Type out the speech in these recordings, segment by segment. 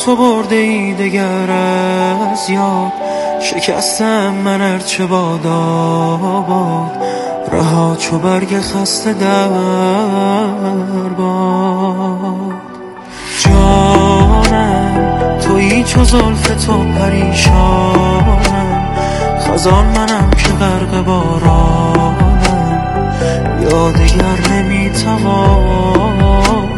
تو برده ای دگر از یاد، شکستم من ارچه باد آباد، رها چو برگ خسته در باد. جانم تویی چو زلف تو پریشانم، خزان منم که غرق بارانم، یا دگر نمیتوانم.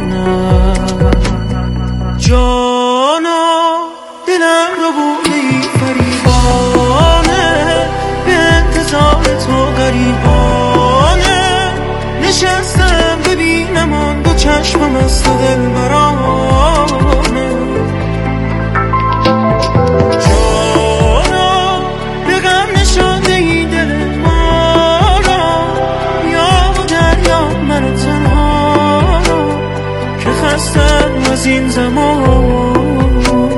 جانا دلم رو بودی فریبانه، به انتظار تو غریبانه، نشستم ببینم آن دو چشمم است و دل برانه. جانا به غم نشانده ای دل ما را، یا و دریا من تنها را، که خستم از این زمان.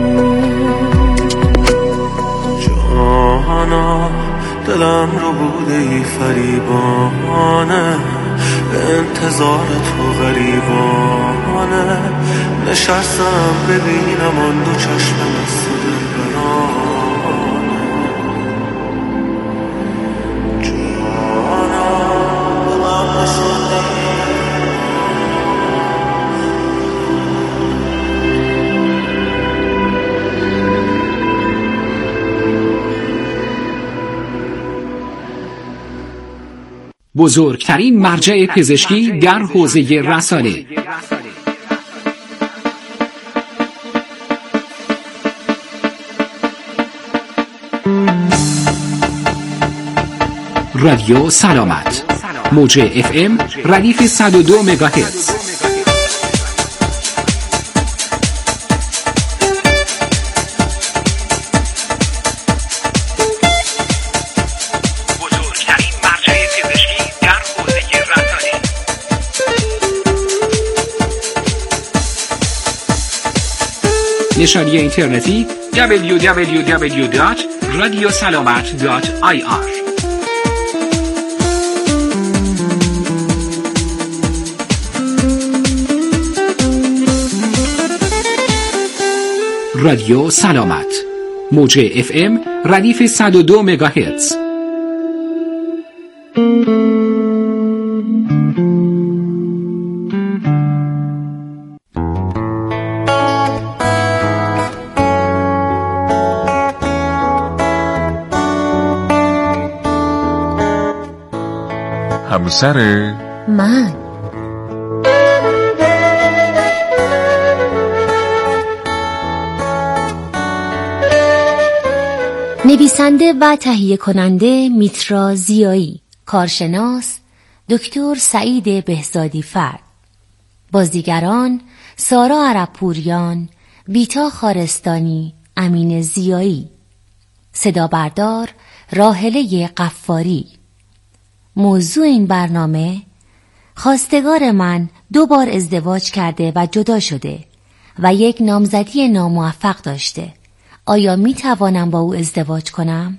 جانا دلم رو بوده ای فریبانه، به انتظار تو غریبانه، نشستم ببینم آن دو چشمم از دل برانه. جانا دلم نشانده بزرگترین مرجع پزشکی در حوزه رسانه. رادیو سلامت، موج FM ردیف 102 مگاهرتز. نشانی اینترنتی www.radiosalamat.ir. رادیو سلامت، موج FM ردیف 102 مگاهرتز. همسر من نویسنده و تهیه کننده میترا زیایی، کارشناس دکتر سعید بهزادی فرد، بازیگران سارا عربپوریان، بیتا خارستانی، امین زیایی، صدا بردار راحله قفاری. موضوع این برنامه: خواستگار من 2 بار ازدواج کرده و جدا شده و یک نامزدی ناموفق داشته. آیا می توانم با او ازدواج کنم؟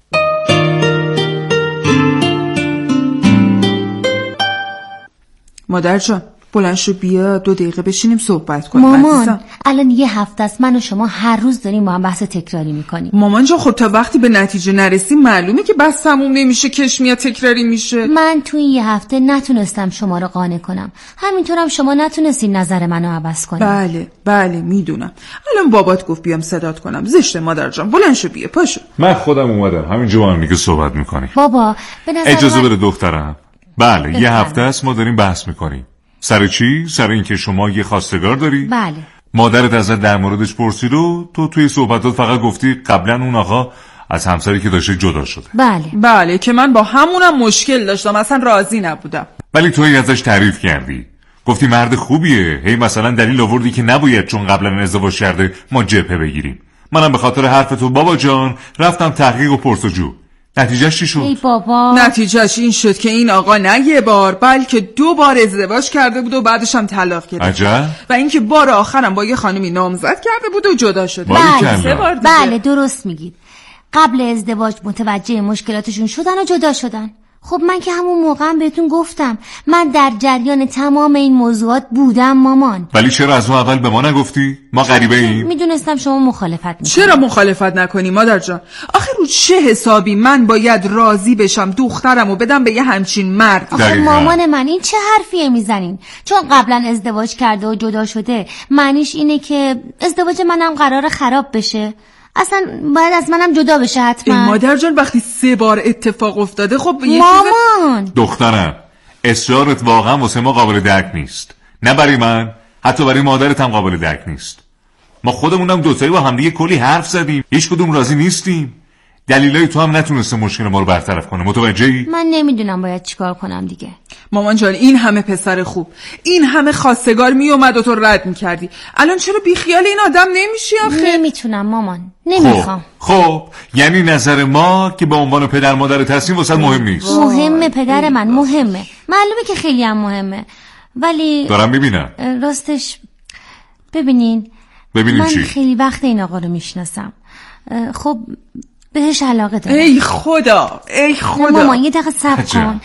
مادر جان بلند شو بیا 2 دقیقه بشینیم صحبت کنیم. مامان الان 1 هفته است من و شما هر روز داریم با هم بحث تکراری میکنیم. مامان جان خب تا وقتی به نتیجه نرسیم معلومه که بس تموم نمیشه، کش میاد تکراری میشه. من تو این 1 هفته نتونستم شما رو قانع کنم، همینطورم شما نتونستین نظر منو عوض کنیم. بله میدونم. الان بابات گفت بیام صدات کنم. زشته مادر جان، بلند شو بیا، پاشو. من خودم اومدم همینجا با هم دیگه صحبت میکنیم. بابا به نظر اجازه بده دخترم. بله 1 هفته است ما داریم بحث میکنیم. سر چی؟ سر این که شما یه خواستگار داری؟ بله. مادرت ازت در موردش پرسید و تو توی صحبتات فقط گفتی قبلا اون آقا از همسری که داشته جدا شده. بله که من با همونم مشکل داشتم، اصلا راضی نبودم. ولی تو ازش تعریف کردی، گفتی مرد خوبیه، هی مثلا دلیل آوردی که نباید چون قبلا ازدواج کرده ما جبهه بگیریم. منم به خاطر حرف تو بابا جان رفتم تحقیق و پرسجو. نتیجهش چی شد؟ ای بابا، نتیجهش این شد که این آقا نه 1 بار بلکه 2 بار ازدواج کرده بود و بعدش هم طلاق گرفت. عجب. و اینکه بار آخرم با یه خانمی نامزد کرده بود و جدا شده. بله درست میگید. قبل ازدواج متوجه مشکلاتشون شدن و جدا شدن. خب من که همون موقع هم بهتون گفتم من در جریان تمام این موضوعات بودم مامان. ولی چرا از اون اول به ما نگفتی؟ ما غریبه ایم؟ میدونستم شما مخالفت میکنی. چرا مخالفت نکنی مادر جان؟ آخه رو چه حسابی من باید راضی بشم دخترمو بدم به یه همچین مرد؟ آخه مامان من این چه حرفیه میزنین؟ چون قبلا ازدواج کرده و جدا شده معنیش اینه که ازدواج منم قراره خراب بشه؟ اصلا باید از منم جدا بشه حتما. مادر جان وقتی 3 بار اتفاق افتاده خب مامان دخترم اصرارت واقعا واسه ما قابل درک نیست. نه برای من، حتی برای مادرت هم قابل درک نیست. ما خودمونم دوتایی با همدیگه کلی حرف زدیم، هیچ کدوم راضی نیستیم. دلیلای تو هم نتونسته مشکل ما رو برطرف کنه. متوجهی؟ من نمیدونم باید چیکار کنم دیگه. مامان جان این همه پسر خوب، این همه خواستگار می اومد و تو رد میکردی، الان چرا بیخیال این آدم نمیشی آخه؟ نمیتونم مامان، نمیخوام. خب یعنی نظر ما که به عنوان پدر مادر تصمیم واسه مهم نیست؟ مهمه پدر من، مهمه، معلومه که خیلی هم مهمه، ولی دارم میبینم راستش ببینین من چی؟ خیلی وقت این آقا رو میشناسم. خب بهش علاقه دارم. ای خدا ای خدا. مامان یه دقیقه صبر کن.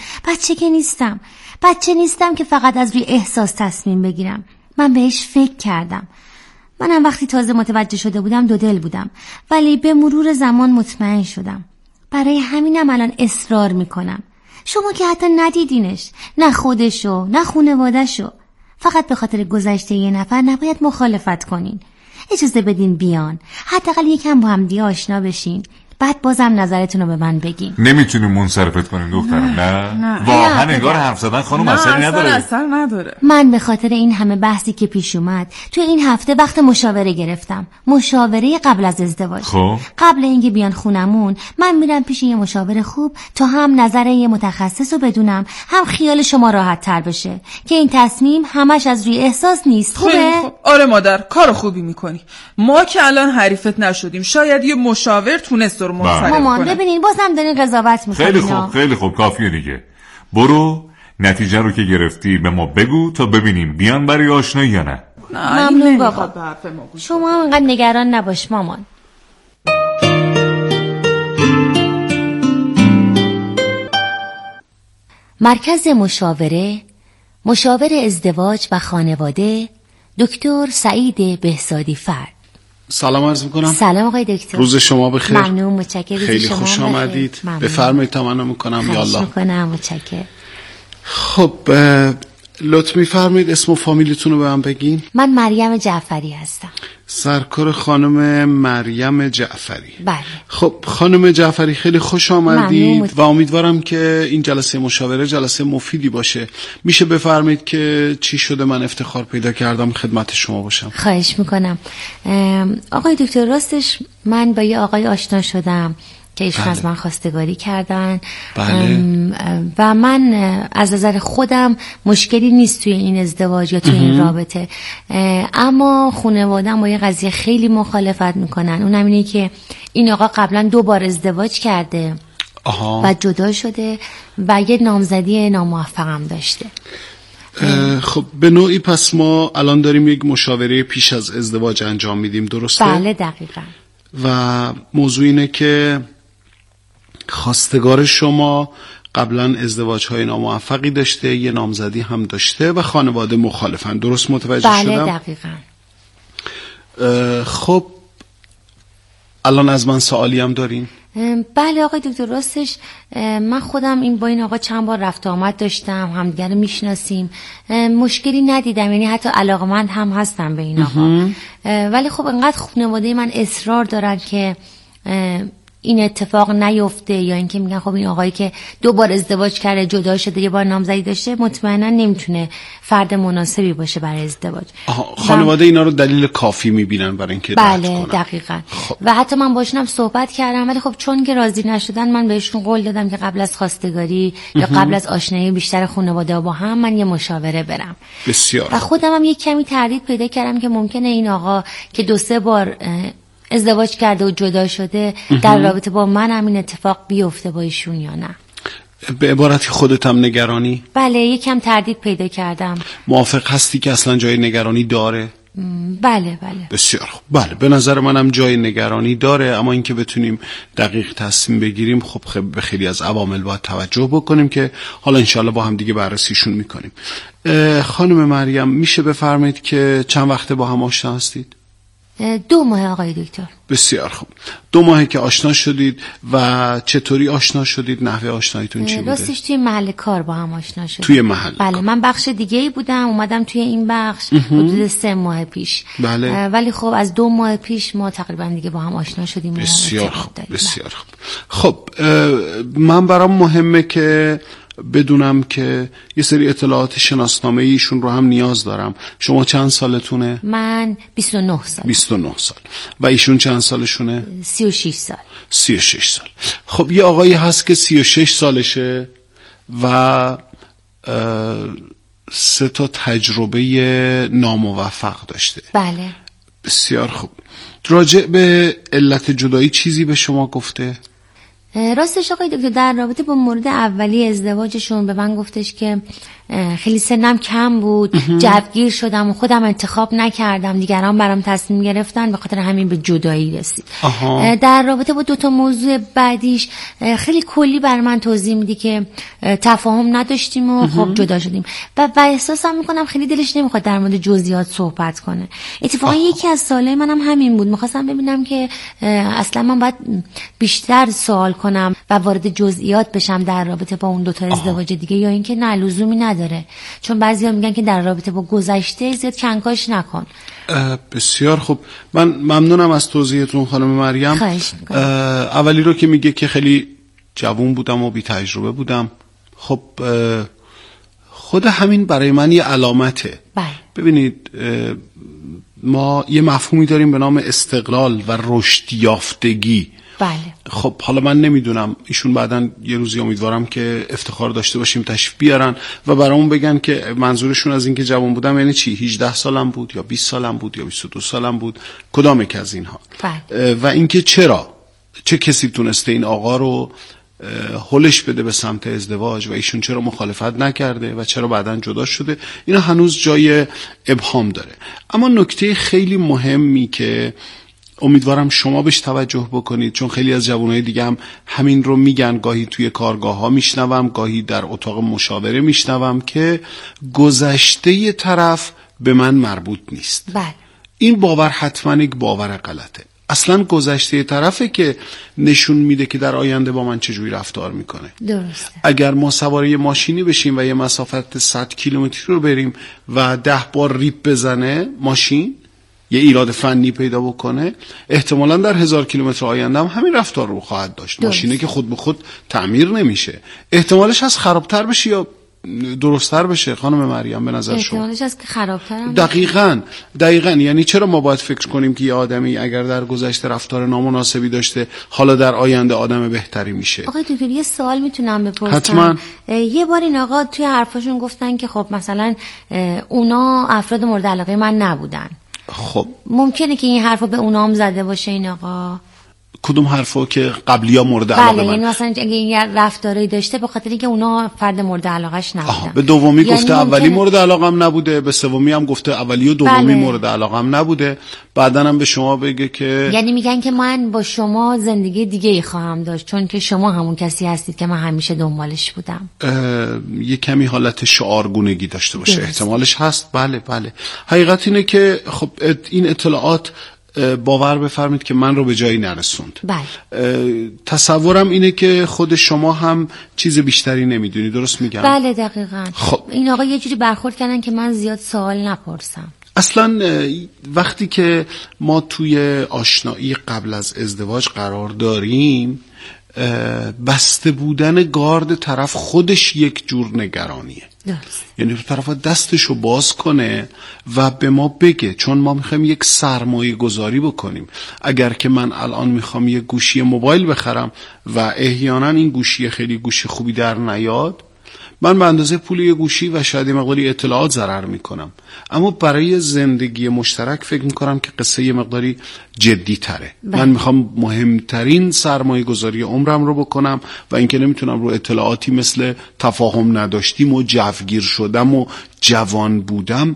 بچه نیستم که فقط از روی احساس تصمیم بگیرم. من بهش فکر کردم. منم وقتی تازه متوجه شده بودم دو دل بودم، ولی به مرور زمان مطمئن شدم. برای همینم الان اصرار میکنم. شما که حتی ندیدینش، نه خودشو نه خانواده‌شو. فقط به خاطر گذشته یه نفر نباید مخالفت کنین. اجازه بدین بیان، حداقل یکم با هم دیگه آشنا بشین، بعد بازم نظرتون رو به من بگین. نمیتونیم منصرفت کنیم دخترم. نه واقعا انگار حرف زدن خانم اثری نداره. اثر نداره. من به خاطر این همه بحثی که پیش اومد تو این هفته وقت مشاوره گرفتم، مشاوره قبل از ازدواج. خب قبل اینکه بیان خونمون من میرم پیش یه مشاور خوب تا هم نظر یه متخصص رو بدونم، هم خیال شما راحت تر بشه که این تصمیم همش از روی احساس نیست. خوبه؟ آره مادر کار خوبی میکنی. ما که الان حریفت نشدیم، شاید یه مشاور تونست رو منصرف کنه. مامان ببینین بازم دارین قضاوت میکنین. خیلی خوب کافیه دیگه. برو نتیجه رو که گرفتی به ما بگو تا ببینیم بیان برای آشنایی یا نه. ممنون بابا. شما هم اینقدر نگران نباش مامان. مرکز مشاور ازدواج و خانواده، دکتر سعید بهزادی فرد. سلام عرض میکنم. سلام آقای دکتر. روز شما بخیر. ممنون، متشکرم. خیلی خوش آمدید. بفرمایید تمنا میکنم. یالا. خواهش میکنم، متشکرم. خب لطف میفرمایید اسم و فامیلتون رو به من بگین. من مریم جعفری هستم. سرکار خانم مریم جعفری. بله. خب خانم جعفری خیلی خوش آمدید و امیدوارم که این جلسه مشاوره جلسه مفیدی باشه. میشه بفرمایید که چی شده من افتخار پیدا کردم خدمت شما باشم؟ خواهش میکنم. آقای دکتر راستش من با یه آقای آشنا شدم که ایشون از من خواستگاری کردن. بله. و من از نظر خودم مشکلی نیست توی این ازدواج یا توی این رابطه، اما خانواده‌ام با یه قضیه خیلی مخالفت میکنن. اونم اینه که این آقا قبلا 2 بار ازدواج کرده و جدا شده و یه نامزدی ناموفقم داشته. خب به نوعی پس ما الان داریم یک مشاوره پیش از ازدواج انجام میدیم، درسته؟ بله دقیقاً. و موضوع اینه که خواستگار شما قبلا ازدواج‌های ناموفقی داشته، یه نامزدی هم داشته و خانواده مخالفن، درست متوجه شدم؟ بله دقیقاً. خب الان از من سوالی هم دارین؟ بله آقای دکتر راستش من خودم با این آقا چند بار رفت آمد داشتم، همدیگه رو میشناسیم، مشکلی ندیدم، یعنی حتی علاقمند هم هستم به این آقا. ولی خب انقدر خانواده من اصرار دارن که این اتفاق نیفته، یا اینکه میگن خب این آقایی که 2 بار ازدواج کرده جدا شده یه بار نامزدی داشته مطمئنا نمیتونه فرد مناسبی باشه برای ازدواج. خانواده اینا رو دلیل کافی میبینن برای اینکه بله دقیقاً. و حتی من باشونم صحبت کردم، ولی خب چون که راضی نشدن من بهشون قول دادم که قبل از خواستگاری یا قبل از آشنایی بیشتر خانواده با هم من یه مشاوره برم. بسیار. و خودم هم یه کمی تردید پیدا کردم که ممکنه این آقا که 2-3 بار ازدواج کرده و جدا شده در رابطه با من هم این اتفاق بیفته با ایشون یا نه. به عبارتی خودت هم نگرانی؟ بله یکم تردید پیدا کردم. موافق هستی که اصلا جای نگرانی داره؟ بله. بسیار خوب. بله، به نظر منم جای نگرانی داره، اما اینکه بتونیم دقیق تصمیم بگیریم خب به خیلی از عوامل باید توجه بکنیم که حالا انشالله با هم دیگه بررسیشون میکنیم. خانم مریم میشه بفرمایید که چند وقته با هم آشنا هستید؟ 2 ماه آقای دکتر. بسیار خوب. 2 ماهه که آشنا شدید و چطوری آشنا شدید؟ نحوه آشناییتون چی بوده؟ راستش توی محل کار با هم آشنا شدیم. توی محل بله کار. من بخش دیگه ای بودم، اومدم توی این بخش حدود 3 ماه پیش. بله. ولی خب از 2 ماه پیش ما تقریبا دیگه با هم آشنا شدیم. بسیار خوب. بسیار خوب. خب من برام مهمه که بدونم که یه سری اطلاعات شناسنامه ایشون رو هم نیاز دارم. شما چند سالتونه؟ من 29 سال. 29 سال. و ایشون چند سالشونه؟ 36 سال. 36 سال. خب یه آقایی هست که 36 سالشه و 3 تا تجربه ناموفق داشته. بله. بسیار خوب. راجع به علت جدایی چیزی به شما گفته؟ راستش آقای دکتر در رابطه با مورد اولی ازدواجشون به من گفتش که خیلی سنم کم بود، جوگیر شدم و خودم انتخاب نکردم، دیگران برام تصمیم گرفتن، به خاطر همین به جدایی رسید. در رابطه با 2 تا موضوع بعدیش خیلی کلی بر من توضیح میدی که تفاهم نداشتیم و خب جدا شدیم و احساسم میکنم خیلی دلش نمیخواد در مورد جزئیات صحبت کنه. اتفاقا یکی از سوالای منم همین بود، میخواستم ببینم که اصلا من باید بیشتر سوال کنم و وارد جزئیات بشم در رابطه با اون 2 تا ازدواج دیگه، یا اینکه نه لزومی نداره، چون بعضیا میگن که در رابطه با گذشته زیاد کنکاش نکن. بسیار خوب. من ممنونم از توضیحتون خانم مریم. خواهش میکنم. اولی رو که میگه که خیلی جوان بودم و بی تجربه بودم، خب خود همین برای من یه علامته. بله. ببینید ما یه مفهومی داریم به نام استقلال و رشد یافتگی. بله. خب حالا من نمیدونم، ایشون بعداً یه روزی امیدوارم که افتخار داشته باشیم تشریف بیارن و برامون بگن که منظورشون از این که جوان بودم یعنی چی؟ 18 سالم بود یا 20 سالم بود یا 22 سالم بود، کدام یک از اینها؟ بله. و اینکه چرا چه کسی تونسته این آقا رو هلش بده به سمت ازدواج و ایشون چرا مخالفت نکرده و چرا بعداً جدا شده، اینا هنوز جای ابهام داره. اما نکته خیلی مهمی که امیدوارم شما بهش توجه بکنید، چون خیلی از جوانای دیگه هم همین رو میگن، گاهی توی کارگاه ها میشنوم، گاهی در اتاق مشاوره میشنوم که گذشته طرف به من مربوط نیست. بله. این باور حتما یک باور غلطه. اصلا گذشته طرفه که نشون میده که در آینده با من چجوری رفتار میکنه. درسته. اگر ما سوار یه ماشینی بشیم و یه مسافت 100 کیلومتری رو بریم و 10 بار ریپ بزنه ماشین، یه ایراد فنی پیدا بکنه، احتمالاً در 1000 کیلومتر آینده هم همین رفتار رو خواهد داشت. ماشینه که خود به خود تعمیر نمیشه، احتمالش هست خرابتر بشه یا درست‌تر بشه. خانم مریم به نظر شما احتمالش هست که خرابتر هم دقیقاً یعنی چرا ما باید فکر کنیم که یه آدمی اگر در گذشته رفتار نامناسبی داشته حالا در آینده آدم بهتری میشه؟ آقای دکتر یه سوال میتونم بپرسم؟ حتما. یه بار این آقا توی حرفاشون گفتن که خب مثلا اونا افراد مورد علاقه من نبودن. خب ممکنه که این حرفو به اونا هم زده باشه این آقا؟ کدوم حرفو که قبلیا مورد علاقه بله، من؟ یعنی مثلا اگه این رفتاری داشته به خاطر اینکه اونا فرد مورد علاقهش نبودن. به دومی یعنی گفته اولی مورد علاقم نبوده، به سومی هم گفته اولی و دومی مورد علاقم نبوده، بعدن هم به شما بگه که یعنی میگن که من با شما زندگی دیگه ای خواهم داشت چون که شما همون کسی هستید که من همیشه دنبالش بودم. یه کمی حالت شعارگونگی داشته باشه. احتمالش هست. بله. حقیقت اینه که خب این اطلاعات باور بفرمید که من رو به جایی نرسوند. بله. تصورم اینه که خود شما هم چیز بیشتری نمیدونی، درست میگم؟ بله دقیقاً. خب این آقا یه جوری برخورد کردن که من زیاد سوال نپرسم. اصلا وقتی که ما توی آشنایی قبل از ازدواج قرار داریم، بسته بودن گارد طرف خودش یک جور نگرانیه. یعنی طرف دستشو باز کنه و به ما بگه، چون ما میخوایم یک سرمایه گذاری بکنیم. اگر که من الان میخوام یک گوشی موبایل بخرم و احیانا این گوشی خیلی گوشی خوبی در نیاد، من به اندازه پول یه گوشی و شاید یه مقداری اطلاعات ضرر میکنم. اما برای زندگی مشترک فکر میکنم که قصه یه مقداری جدی تره. من میخوام مهمترین سرمایه گذاری عمرم رو بکنم و اینکه نمیتونم رو اطلاعاتی مثل تفاهم نداشتیم و جوگیر شدم و جوان بودم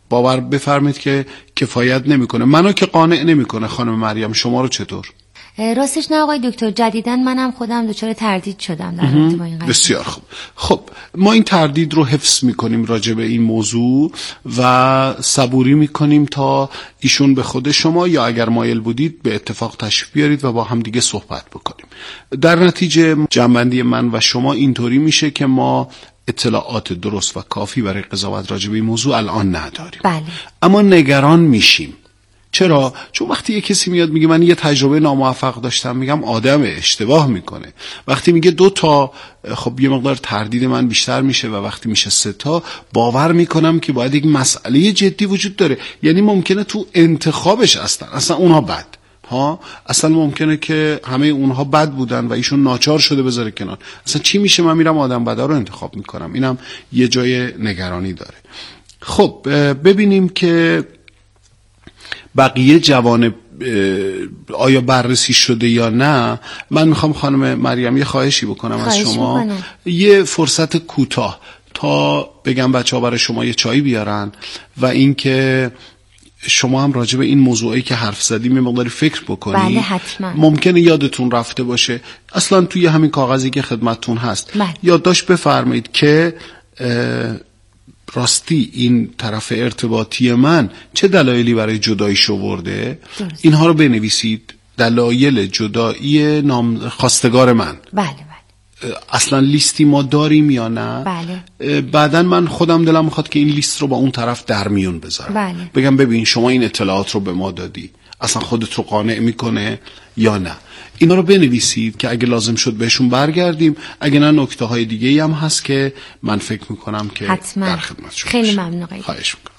باور بفرمید که کفایت نمیکنه. منو که قانع نمیکنه. خانم مریم شما رو چطور؟ راستش نه آقای دکتر، جدیداً منم خودم دچار تردید شدم در رابطه با این قضیه. بسیار خوب. خب ما این تردید رو حفظ میکنیم راجع به این موضوع و صبوری میکنیم تا ایشون به خود شما یا اگر مایل بودید به اتفاق تشریف بیارید و با هم دیگه صحبت بکنیم. در نتیجه جنبندی من و شما اینطوری میشه که ما اطلاعات درست و کافی برای قضاوت راجع به این موضوع الان نداریم. بله. اما نگران میشیم. چرا؟ چون وقتی یه کسی میاد میگه من یه تجربه ناموفق داشتم، میگم آدم اشتباه میکنه. وقتی میگه 2 تا، خب یه مقدار تردید من بیشتر میشه و وقتی میشه 3 تا باور میکنم که باید یک مسئله جدی وجود داره. یعنی ممکنه تو انتخابش اصلا اونها بد اصلا ممکنه که همه اونها بد بودن و ایشون ناچار شده بذاره کنار. اصلا چی میشه من میرم آدم بدا رو انتخاب میکنم؟ اینم یه جای نگرانی داره. خب ببینیم که بقیه جوانب آیا بررسی شده یا نه. من میخوام خانم مریم یه خواهشی بکنم از شما. یه فرصت کوتاه تا بگم بچه‌ها برای شما یه چای بیارن و اینکه شما هم راجع به این موضوعی که حرف زدیم یه مقداری فکر بکنید. بله حتما. ممکنه یادتون رفته باشه، اصلا توی همین کاغذی که خدمتتون هست یادداشت بفرمایید که راستی این طرف ارتباطی من چه دلایلی برای جداییش آورده. اینها رو بنویسید. دلایل جدایی خواستگار من. بله. اصلا لیستی ما داریم یا نه؟ بله. بعدن من خودم دلم میخواد که این لیست رو با اون طرف در میون بذارم. بله. بگم ببین شما این اطلاعات رو به ما دادی، اصلا خودت رو قانع میکنه یا نه؟ اینا رو بنویسید که اگه لازم شد بهشون برگردیم. اگه نه نکته های دیگه هم هست که من فکر میکنم که حتما. در خدمت شما. خیلی ممنون. خواهش میکنم.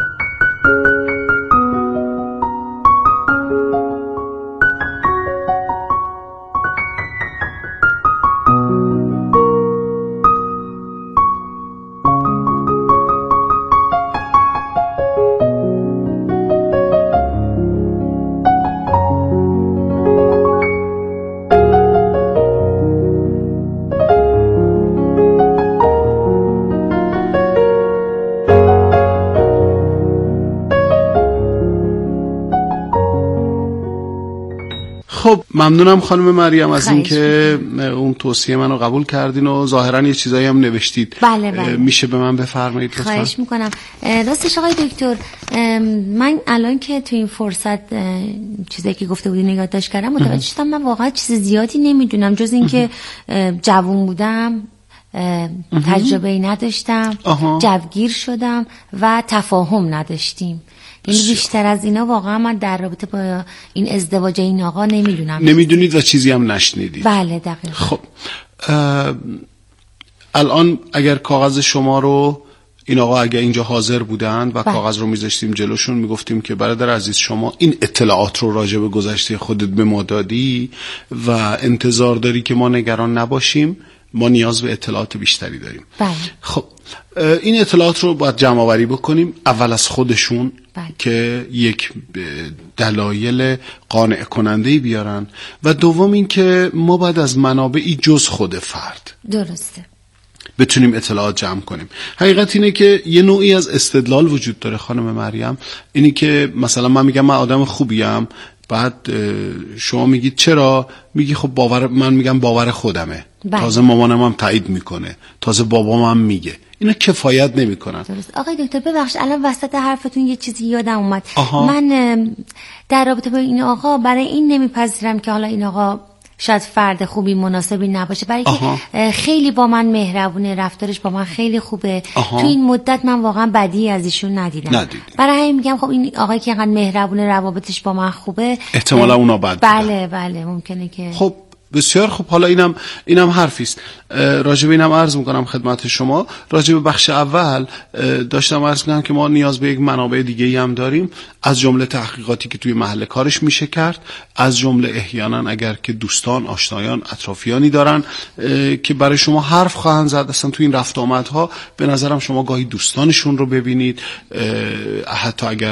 خب ممنونم خانم مریم از اینکه اون توصیه منو قبول کردین و ظاهرا یه چیزایی هم نوشتید. بله. میشه به من بفرمایید لطفا؟ خواهش میکنم. راستش آقای دکتر، من الان که تو این فرصت چیزایی که گفته بودی یادداشت کردم متوجه شدم من واقعا چیز زیادی نمیدونم جز اینکه جوون بودم، تجربه‌ای نداشتم، جوگیر شدم و تفاهم نداشتیم. یعنی بیشتر از اینا واقعا من در رابطه با این ازدواج این آقا نمیدونید و چیزی هم نشنیدید. بله دقیقا. خب الان اگر کاغذ شما رو این آقا اگر اینجا حاضر بودن و کاغذ رو میذاشتیم جلوشون میگفتیم که برادر عزیز شما این اطلاعات رو راجع به گذشته خودت به ما دادی و انتظار داری که ما نگران نباشیم، ما نیاز به اطلاعات بیشتری داریم. بله. خب این اطلاعات رو باید جمع آوری بکنیم، اول از خودشون که یک دلایل قانع کننده بیارن و دوم این که ما باید از منابعی جز خود فرد درسته بتونیم اطلاعات جمع کنیم. حقیقت اینه که یه نوعی از استدلال وجود داره خانم مریم، اینی که مثلا من میگم من آدم خوبیم، بعد شما میگید چرا؟ میگی خب من میگم باور خودمه. تازه مامانم هم تایید میکنه، تازه بابام هم میگه. اینا کفایت نمیکنن. درست. آقای دکتر ببخش الان وسط حرفتون یه چیزی یادم اومد. من در رابطه با این آقا برای این نمیپذیرم که حالا این آقا شاید فرد خوبی مناسبی نباشه، برای که خیلی با من مهربونه، رفتارش با من خیلی خوبه. تو این مدت من واقعا بدی از ایشون ندیدم. برای همین میگم خب این آقایی که اینقدر مهربونه، روابطش با من خوبه، احتمالا اونا بد بله ممکنه که. خب بسیار خوب. حالا اینم حرفی است. راجع به اینم عرض میکنم خدمت شما. راجع به بخش اول داشتم عرض میکنم که ما نیاز به یک منابع دیگه‌ای هم داریم، از جمله تحقیقاتی که توی محل کارش میشه کرد، از جمله احیانا اگر که دوستان، آشنایان، اطرافیانی دارن که برای شما حرف خواهند زد اصلا توی این رفت آمدها، به نظرم شما گاهی دوستانشون رو ببینید، حتی اگر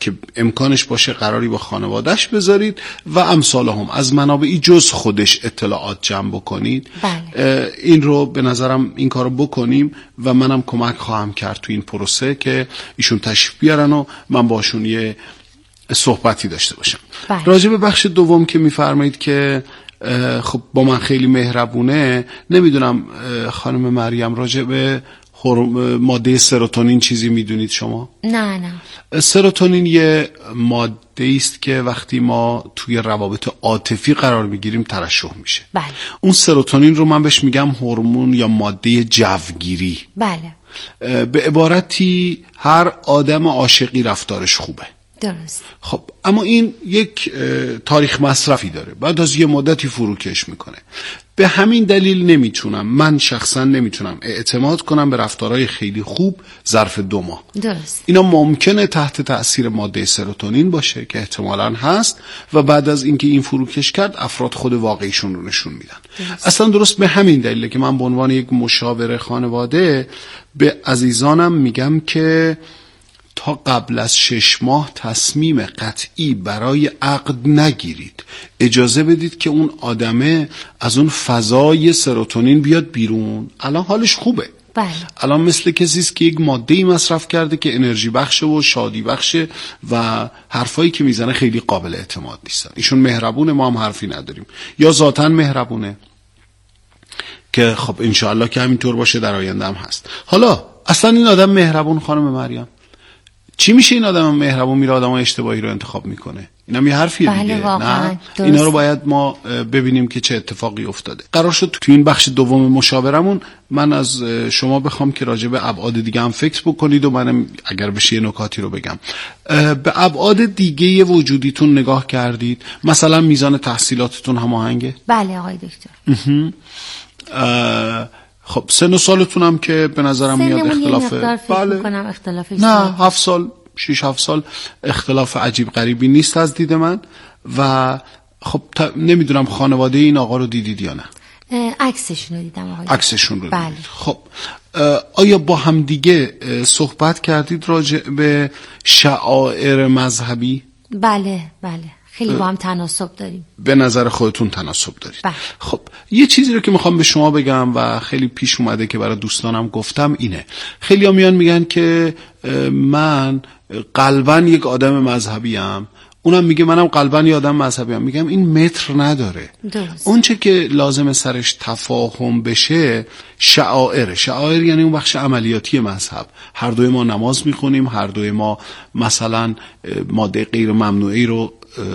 که امکانش باشه قراری با خانوادهش بذارید و امثال هم از منابعی جز خودش اطلاعات جمع بکنید. بله. این رو به نظرم این کارو بکنیم و منم کمک خواهم کرد تو این پروسه که ایشون تشریف بیارن و من باشون یه صحبتی داشته باشم. بله. راجع به بخش دوم که میفرمایید که خب با من خیلی مهربونه، نمیدونم خانم مریم راجع به ماده سروتونین چیزی میدونید شما؟ نه. سروتونین یه ماده است که وقتی ما توی روابط عاطفی قرار میگیریم ترشح میشه. بله. اون سروتونین رو من بهش میگم هورمون یا ماده جوگیری. بله. به عبارتی هر آدم عاشقی رفتارش خوبه. درست. خب اما این یک تاریخ مصرفی داره، بعد از یه مدتی فروکش میکنه. به همین دلیل من شخصا نمیتونم اعتماد کنم به رفتارهای خیلی خوب ظرف 2 ماه. درست. اینا ممکنه تحت تأثیر ماده سروتونین باشه که احتمالاً هست و بعد از اینکه این فروکش کرد افراد خود واقعیشون رو نشون میدن. اصلا درست به همین دلیله که من به عنوان یک مشاور خانواده به عزیزانم میگم که تا قبل از 6 ماه تصمیم قطعی برای عقد نگیرید. اجازه بدید که اون آدمه از اون فضای سروتونین بیاد بیرون. الان حالش خوبه. بله. الان مثل کسی است که یک ماده‌ای مصرف کرده که انرژی بخشه و شادی بخشه و حرفایی که میزنه خیلی قابل اعتماد نیستن. ایشون مهربونه، ما هم حرفی نداریم، یا ذاتاً مهربونه که خب انشاءالله که همینطور باشه، در آینده هم هست. حالا اصلا این آدم مهربون خانم مریم، چی میشه این آدم مهربون میره آدمای اشتباهی رو انتخاب میکنه؟ اینم یه حرفیه. بله دیگه واقعا. نه اینا رو باید ما ببینیم که چه اتفاقی افتاده. قرار شد تو این بخش دوم مشاورمون من از شما بخوام که راجع به ابعاد دیگه هم فکر بکنید و منم اگر بشه یه نکاتی رو بگم. به ابعاد دیگه وجودیتون نگاه کردید؟ مثلا میزان تحصیلاتتون هماهنگه؟ بله آقای دکتر. خب سن و سالتون هم که به نظرم میاد اختلاف. بله. اختلاف نه 7 سال 6-7 سال اختلاف عجیب غریبی نیست از دید من. و خب نمیدونم خانواده این آقا رو دیدید یا نه؟ عکسشون رو دیدم آقای. عکسشون رو بله. دیدید. خب آیا با هم دیگه صحبت کردید راجع به شعائر مذهبی؟ بله خیلی با هم تناسب داریم. به نظر خودتون تناسب دارید؟ بله. خب یه چیزی رو که میخوام به شما بگم و خیلی پیش اومده که برای دوستانم گفتم اینه. خیلی ها میان میگن که من قلباً یک آدم مذهبی ام، اونم میگه منم قلباً یه آدم مذهبی ام. میگم این متر نداره. اون چه که لازم سرش تفاهم بشه شعائر یعنی اون بخش عملیاتی مذهب. هر دوی ما نماز میخونیم، هر دوی ما مثلا ماده غیر ممنوعی رو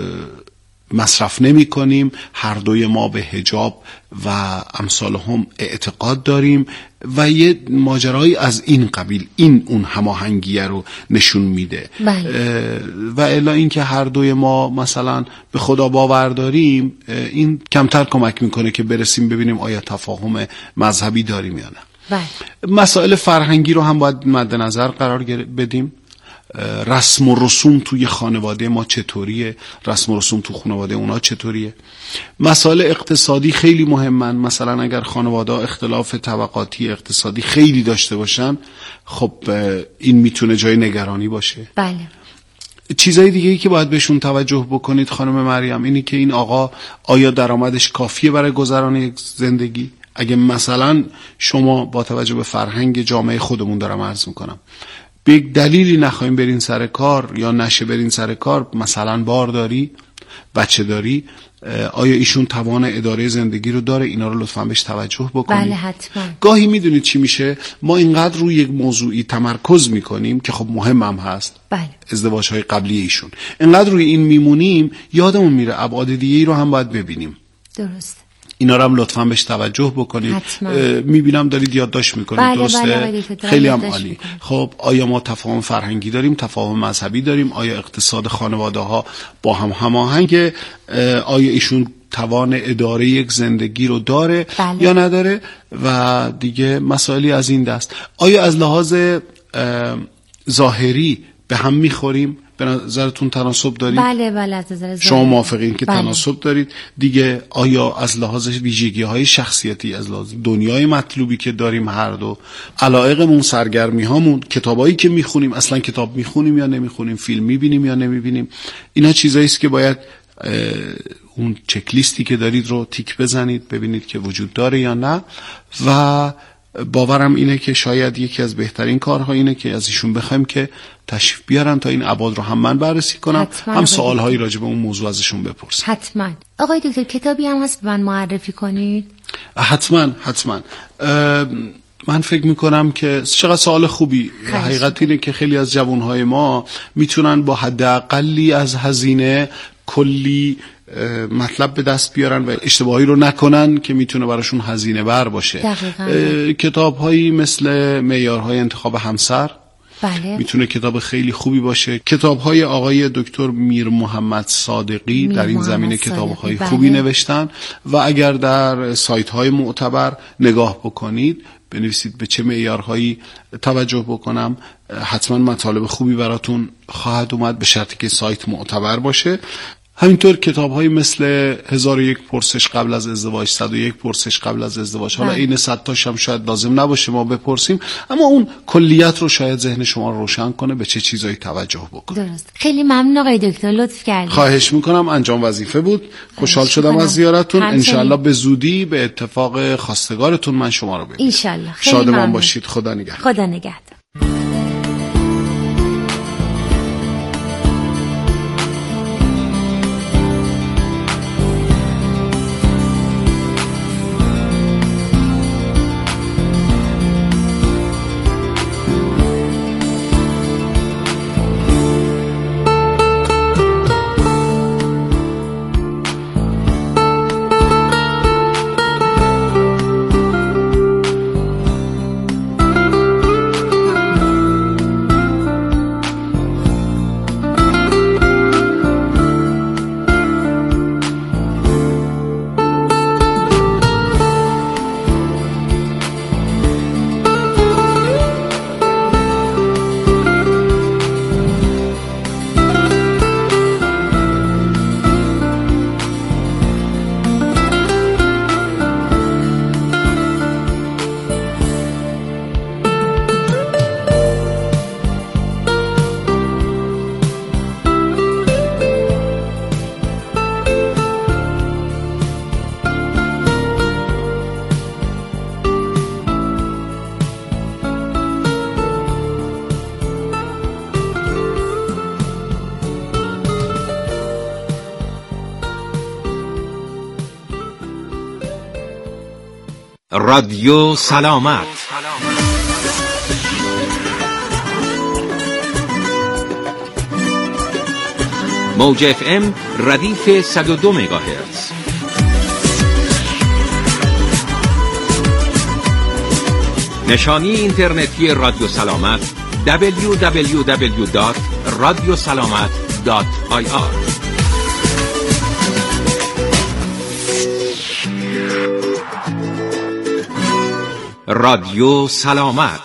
مصرف نمی کنیم، هر دوی ما به حجاب و امثال هم اعتقاد داریم و یه ماجرایی از این قبیل. این اون هماهنگیه رو نشون میده. و الا این که هر دوی ما مثلا به خدا باور داریم، این کمتر کمک میکنه که برسیم ببینیم آیا تفاهم مذهبی داریم یا نه. مسائل فرهنگی رو هم باید مد نظر قرار بدیم. رسم و رسوم توی خانواده ما چطوریه، رسم و رسوم تو خانواده اونا چطوریه. مسائل اقتصادی خیلی مهمن. مثلا اگر خانواده اختلاف طبقاتی اقتصادی خیلی داشته باشن، خب این میتونه جای نگرانی باشه. بله. چیزای دیگه‌ای که باید بهشون توجه بکنید خانم مریم اینی که این آقا آیا درآمدش کافیه برای گذران یک زندگی؟ اگه مثلا شما با توجه به فرهنگ جامعه خودمون دارم عرض میکنم به یک دلیلی نخواهیم برین سر کار یا نشه برین سر کار، مثلا بارداری، بچه داری، آیا ایشون توان اداره زندگی رو داره؟ اینا رو لطفاً بهش توجه بکنید. بله حتما. گاهی میدونید چی میشه؟ ما اینقدر روی یک موضوعی تمرکز میکنیم که خب مهم هم هست. بله. ازدواج‌های قبلی ایشون اینقدر روی این میمونیم یادمون میره ابعاد دیگه‌ای رو هم باید ببینیم. درست. اینا رو هم لطفاً بهش توجه بکنید. میبینم دارید یادداشت میکنید. بله درسته؟ خیلی هم عالی. خب آیا ما تفاهم فرهنگی داریم، تفاهم مذهبی داریم؟ آیا اقتصاد خانواده ها با هم هماهنگ؟ آیا ایشون توان اداره یک زندگی رو داره یا نداره؟ و دیگه مسائلی از این دست. آیا از لحاظ ظاهری به هم میخوریم؟ به نظرتون تناسب دارید؟ بله از نظر شما موافقین که بله. تناسب دارید دیگه؟ آیا از لحاظ ویژگی‌های شخصیتی، از لحاظ دنیای مطلوبی که داریم هر دو، علایقمون، سرگرمی‌هامون، کتابایی که میخونیم، اصلا کتاب میخونیم یا نمیخونیم، فیلم میبینیم یا نمیبینیم، اینا چیزایی است که باید اون چک لیستی که دارید رو تیک بزنید ببینید که وجود داره یا نه. و باورم اینه که شاید یکی از بهترین کارها اینه که از ایشون بخوایم که تشریف بیارن تا این ابعاد رو هم من بررسی کنم، هم سوالهایی راجع به اون موضوع ازشون بپرسم. حتما. آقای دکتر کتابی هم هست من معرفی کنید؟ حتما. من فکر میکنم که چقدر سوال خوبی. حقیقت اینه که خیلی از جوانهای ما میتونن با حداقلی از هزینه کلی مطلب به دست بیارن و اشتباهی رو نکنن که میتونه براشون هزینه بر باشه. کتاب‌هایی مثل معیارهای انتخاب همسر، بله. میتونه کتاب خیلی خوبی باشه. کتاب‌های آقای دکتر میر محمد صادقی در این زمینه کتاب‌های خوبی نوشتن و اگر در سایت‌های معتبر نگاه بکنید، بنویسید به چه معیارهایی توجه بکنم، حتما مطالب خوبی براتون خواهد اومد، به شرطی که سایت معتبر باشه. همینطور کتاب‌هایی مثل 1001 پرسش قبل از ازدواج، 101 پرسش قبل از ازدواج، حالا این 100 تاش هم شاید لازم نباشه ما بپرسیم، اما اون کلیت رو شاید ذهن شما رو روشن کنه به چه چیزایی توجه بکنید. درست. خیلی ممنون آقای دکتر، لطف کردید. خواهش میکنم، انجام وظیفه بود. خوشحال شدم از زیارتتون. انشالله به زودی به اتفاق خواستگارتون من شما رو ببینم. انشالله. شادمان باشید. خدا نگهدار. خدا نگهدار. رادیو سلامت. موج اف ام ردیف 102 مگاهرتز. نشانی اینترنتی رادیو سلامت www.radiosalamat.ir. رادیو سلامت.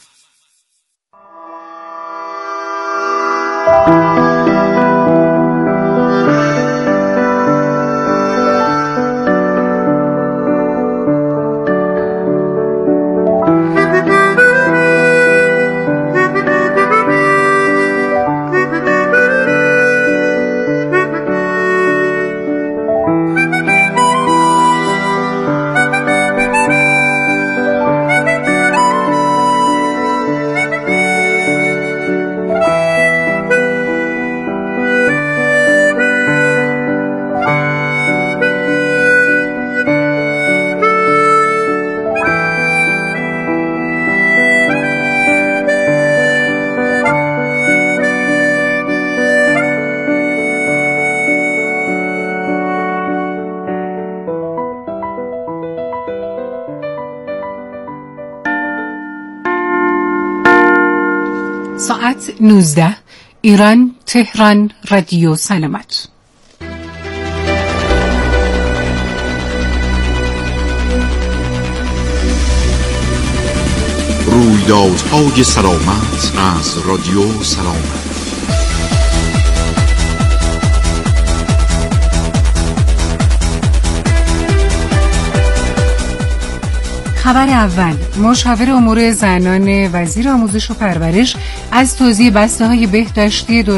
ساعت 19 ایران تهران. رادیو سلامت. رویدادهای سلامت از رادیو سلامت. خبر اول، مشاور امور زنان وزیر آموزش و پرورش از توزیع بسته‌های بهداشتی